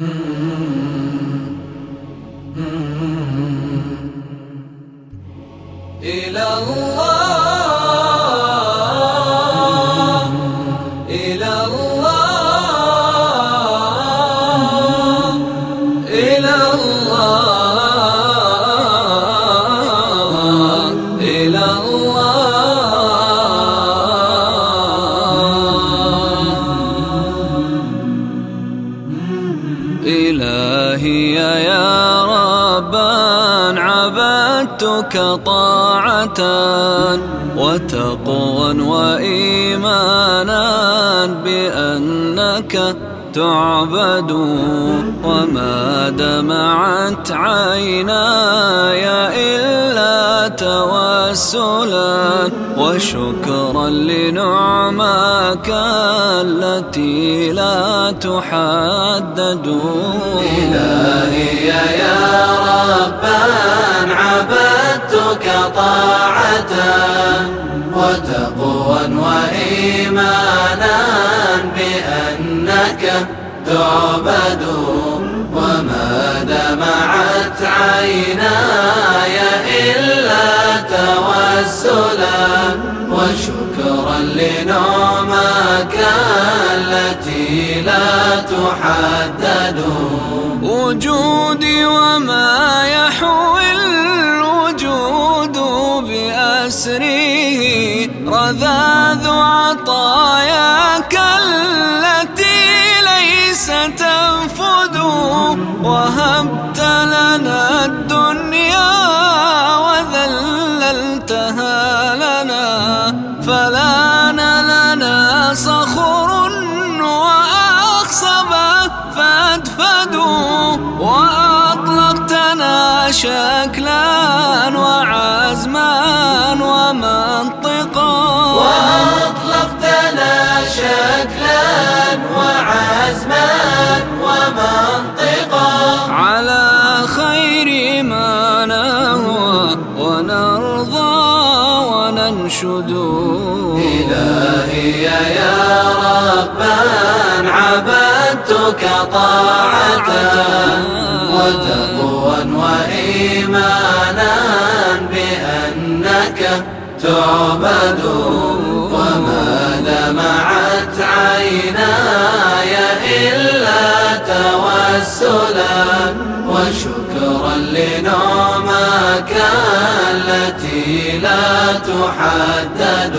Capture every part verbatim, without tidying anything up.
إلى الله إلى الله إلى الله إلى الله إلهي يا ربان عبدتك طاعة وتقوى وإيمانا بأنك تعبد وما دمعت عيناي إلا توسلا وشكرا لنعماك التي لا تحدد. إلهي يا ربان عبدتك طاعة وتقوى وإيمانا بأنك تعبد وما دمعت عيناي إلا توسلا وشكرا لنعماك التي لا تحدد. وجودي وما يحوي الوجود بأسره رذاذ عطاياك التي ليس تنفد وهبت لنا الدنيا وذللتها لنا فلان لنا صخر وأخصبه فادفدوا وأطلقتنا شكلا وعزما ومنطقا وأطلقتنا شكلا وعزما ومنطقا على خير ما نهوى ونرضى وننشد. إلهي يا ربان عبدتك طاعة وتقوى وإيمانا بأنك تعبد وما دمعت عيناي إلا توسلا وشكرا لنعماك التي لا تحدد.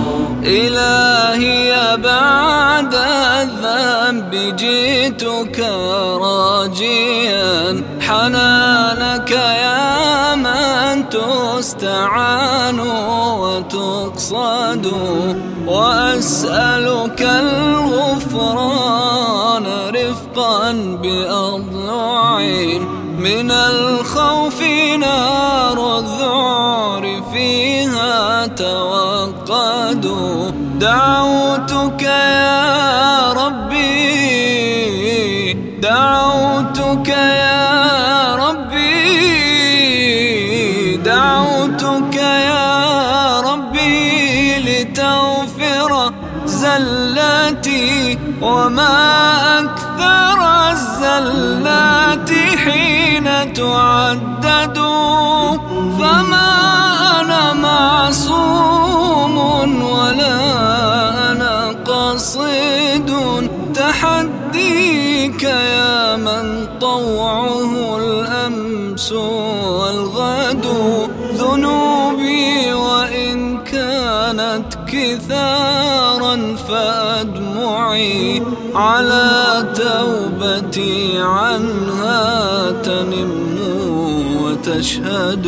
إلهي بعد الذنب جئتك راجيا حنانك يا من تستعان وتقصد وأسألك الغفران رفقا بأضلعين من الخوف نار الذعر فيها توقد. دعوتك يا ربي دعوتك يا ربي دعوتك يا ربي لتغفر زلاتي وما أكثر الزلات حين تعدد فما أنا معصوم ولا أنا قصيد تحديك يا من طوعه الأمس والغد. ذنوبي وإن كانت كثارا فأدمعي على توبتي عنها تنم وتشهد.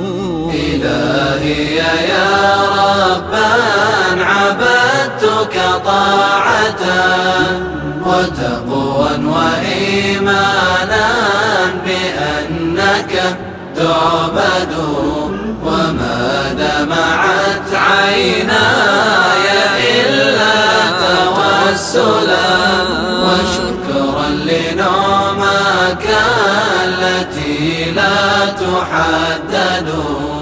إلهي يا ربان عبدتك طاعة وتقوى وإيمانا بأنك تعبد وما دمعت عيناي إلا توسلا وشكرا لنعماك التي لا تحدد.